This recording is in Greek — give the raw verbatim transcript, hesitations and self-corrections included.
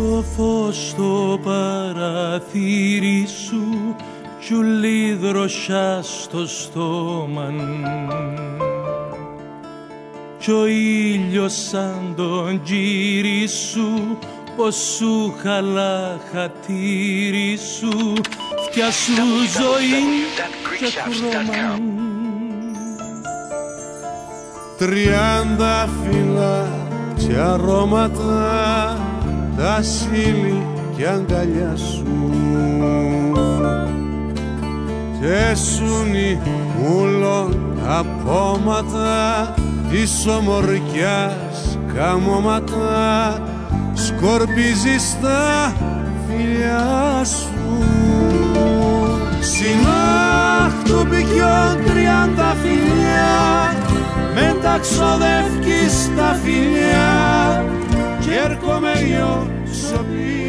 το φως στο παραθύρι σου κιουλή δροσιά στο στόμα κι ο ήλιος σαν τον τζίρι σου πως σου χαλά χατήρι σου φτιά σου ζωή και χρώμα. Τριάντα φύλλα και αρώματα τα σύλλη και αγκαλιά σου και σούνι μουλών τα πόματα της ομορφιάς καμώματα σκορπίζει στα φιλιά σου. Συνάχ του πικιών τριάντα φιλιά με τα ξοδεύκεις τα φιλιά κι έρχομαι εγώ σωπή